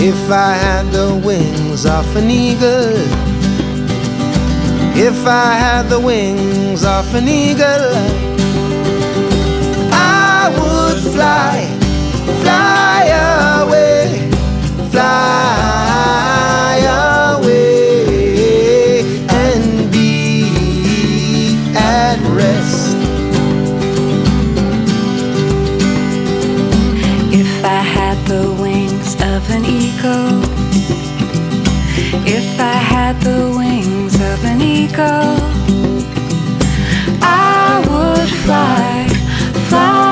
If I had the wings of an eagle, if I had the wings of an eagle, I would fly, fly away, fly away, and be at rest. If I had the wings of an eagle, if I had the wings of an eagle,